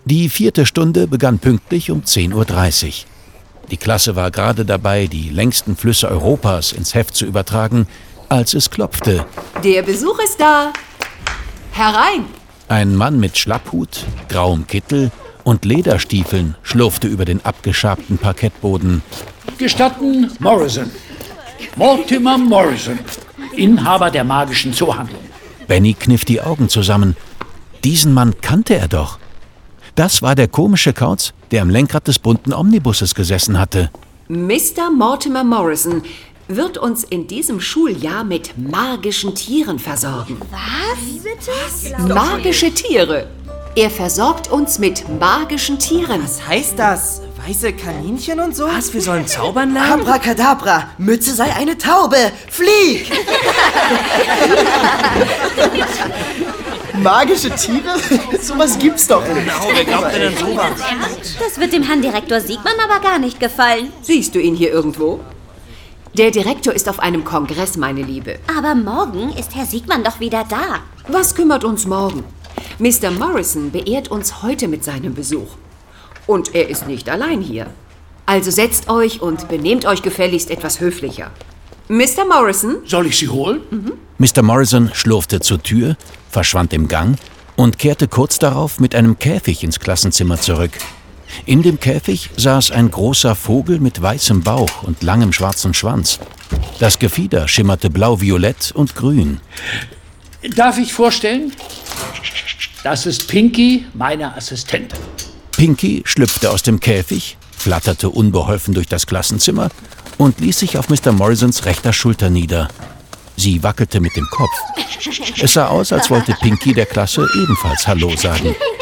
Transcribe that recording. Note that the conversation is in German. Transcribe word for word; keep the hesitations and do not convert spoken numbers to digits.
Die vierte Stunde begann pünktlich um zehn Uhr dreißig. Die Klasse war gerade dabei, die längsten Flüsse Europas ins Heft zu übertragen, als es klopfte. Der Besuch ist da. Herein! Ein Mann mit Schlapphut, grauem Kittel und Lederstiefeln schlurfte über den abgeschabten Parkettboden. Gestatten Morrison. Mortimer Morrison, Inhaber der magischen Zoohandlung. Benny kniff die Augen zusammen. Diesen Mann kannte er doch. Das war der komische Kauz, der am Lenkrad des bunten Omnibusses gesessen hatte. Mister Mortimer Morrison wird uns in diesem Schuljahr mit magischen Tieren versorgen. Was? Wie bitte? Magische Tiere. Er versorgt uns mit magischen Tieren. Was heißt das? Weiße Kaninchen und so? Was, wir sollen zaubern lernen? Abracadabra, Mütze sei eine Taube, flieg! Magische Tiere? Sowas gibt's doch nicht. Genau, wer glaubt denn an sowas? Das wird dem Herrn Direktor Siegmann aber gar nicht gefallen. Siehst du ihn hier irgendwo? Der Direktor ist auf einem Kongress, meine Liebe. Aber morgen ist Herr Siegmann doch wieder da. Was kümmert uns morgen? Mister Morrison beehrt uns heute mit seinem Besuch. Und er ist nicht allein hier. Also setzt euch und benehmt euch gefälligst etwas höflicher. Mister Morrison? Soll ich Sie holen? Mhm. Mister Morrison schlurfte zur Tür, verschwand im Gang und kehrte kurz darauf mit einem Käfig ins Klassenzimmer zurück. In dem Käfig saß ein großer Vogel mit weißem Bauch und langem schwarzen Schwanz. Das Gefieder schimmerte blau-violett und grün. Darf ich vorstellen? Das ist Pinky, meine Assistentin. Pinky schlüpfte aus dem Käfig, flatterte unbeholfen durch das Klassenzimmer und ließ sich auf Mister Morrisons rechter Schulter nieder. Sie wackelte mit dem Kopf. Es sah aus, als wollte Pinky der Klasse ebenfalls Hallo sagen.